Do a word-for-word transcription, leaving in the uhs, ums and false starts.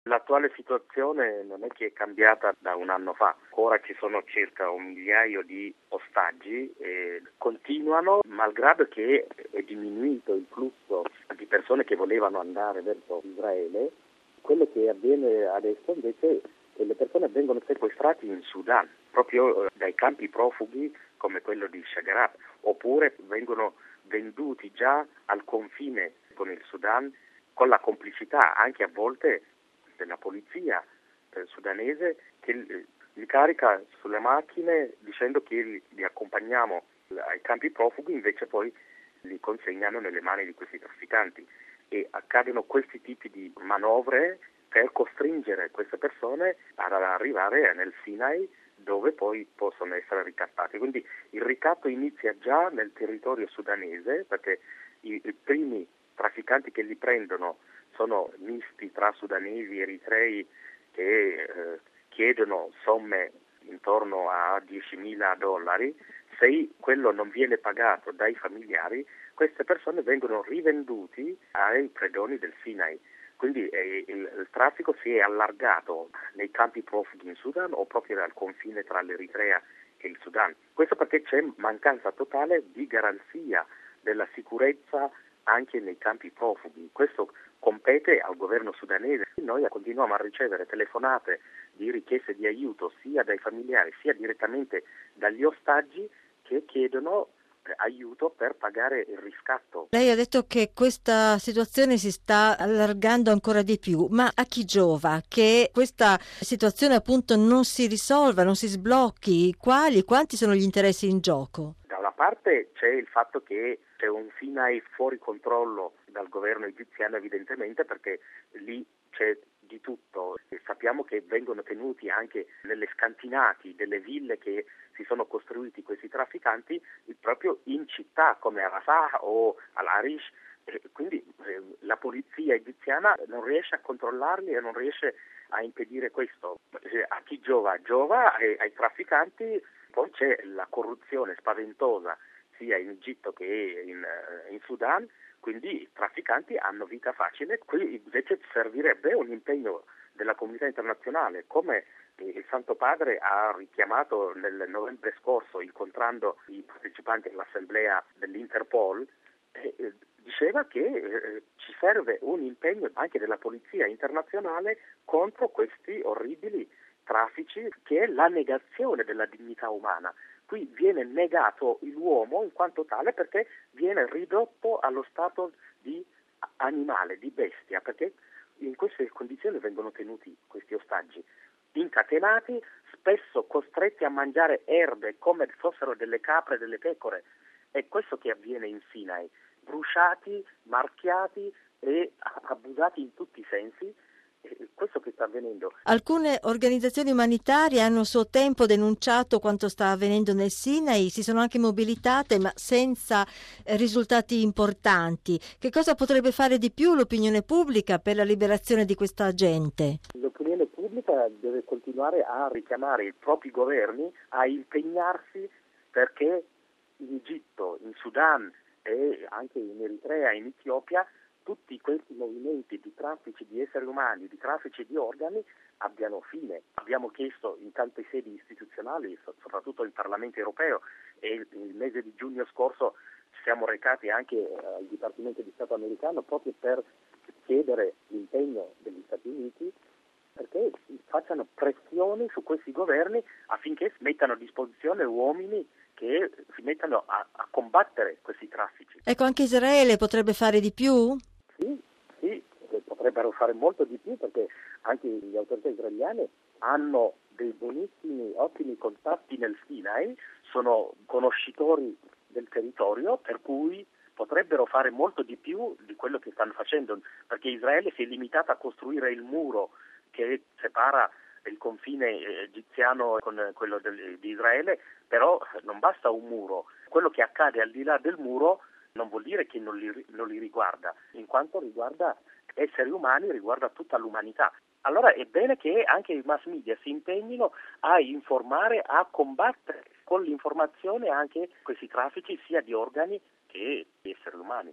L'attuale situazione non è che è cambiata da un anno fa, ora ci sono circa un migliaio di ostaggi e continuano, malgrado che è diminuito il flusso di persone che volevano andare verso Israele. Quello che avviene adesso invece è che le persone vengono sequestrate in Sudan, proprio dai campi profughi come quello di Shagarat, oppure vengono venduti già al confine con il Sudan con la complicità anche a volte della polizia eh, sudanese che li, li carica sulle macchine dicendo che li, li accompagniamo ai campi profughi, invece poi li consegnano nelle mani di questi trafficanti e accadono questi tipi di manovre per costringere queste persone ad arrivare nel Sinai dove poi possono essere ricattate. Quindi il ricatto inizia già nel territorio sudanese perché i, i primi trafficanti che li prendono sono misti tra sudanesi, eritrei che eh, chiedono somme intorno a diecimila dollari. Se quello non viene pagato dai familiari, queste persone vengono rivenduti ai predoni del Sinai. Quindi eh, il, il traffico si è allargato nei campi profughi in Sudan o proprio al confine tra l'Eritrea e il Sudan. Questo perché c'è mancanza totale di garanzia della sicurezza anche nei campi profughi. Questo compete al governo sudanese. Noi continuiamo a ricevere telefonate di richieste di aiuto sia dai familiari sia direttamente dagli ostaggi che chiedono aiuto per pagare il riscatto. Lei ha detto che questa situazione si sta allargando ancora di più, ma a chi giova che questa situazione appunto non si risolva, non si sblocchi? Quali, quanti sono gli interessi in gioco? Da una parte c'è il fatto che c'è un Sinai fuori controllo dal governo egiziano evidentemente perché lì c'è di tutto. E sappiamo che vengono tenuti anche nelle scantinati delle ville che si sono costruiti questi trafficanti proprio in città come a Rafah o all'Arish. E quindi eh, la polizia egiziana non riesce a controllarli e non riesce a impedire questo. Eh, a chi giova? Giova ai, ai trafficanti. Poi c'è la corruzione spaventosa sia in Egitto che in, in Sudan, quindi i trafficanti hanno vita facile. Qui invece servirebbe un impegno della comunità internazionale, come il Santo Padre ha richiamato nel novembre scorso incontrando i partecipanti all'assemblea dell'Interpol. Eh, eh, diceva che eh, ci serve un impegno anche della polizia internazionale contro questi orribili traffici, che è la negazione della dignità umana. Qui viene negato l'uomo in quanto tale perché viene ridotto allo stato di animale, di bestia, perché in queste condizioni vengono tenuti questi ostaggi, incatenati, spesso costretti a mangiare erbe come fossero delle capre, delle pecore. È questo che avviene in Sinai, bruciati, marchiati e abusati in tutti i sensi. Questo che sta avvenendo. Alcune organizzazioni umanitarie hanno a suo tempo denunciato quanto sta avvenendo nel Sinai, si sono anche mobilitate ma senza eh, risultati importanti. Che cosa potrebbe fare di più l'opinione pubblica per la liberazione di questa gente? L'opinione pubblica deve continuare a richiamare i propri governi a impegnarsi perché in Egitto, in Sudan e anche in Eritrea e in Etiopia tutti questi movimenti di traffici di esseri umani, di traffici di organi abbiano fine. Abbiamo chiesto in tante sedi istituzionali, soprattutto il Parlamento europeo, e il, il mese di giugno scorso ci siamo recati anche al Dipartimento di Stato americano proprio per chiedere l'impegno degli Stati Uniti perché facciano pressioni su questi governi affinché mettano a disposizione uomini che si mettano a, a combattere questi traffici. Ecco, anche Israele potrebbe fare di più? Sì, sì, potrebbero fare molto di più perché anche le autorità israeliane hanno dei buonissimi, ottimi contatti nel Sinai, sono conoscitori del territorio, per cui potrebbero fare molto di più di quello che stanno facendo, perché Israele si è limitata a costruire il muro che separa il confine egiziano con quello del, di Israele, però non basta un muro. Quello che accade al di là del muro non vuol dire che non li, non li riguarda, in quanto riguarda esseri umani, riguarda tutta l'umanità. Allora è bene che anche i mass media si impegnino a informare, a combattere con l'informazione anche questi traffici sia di organi che di esseri umani.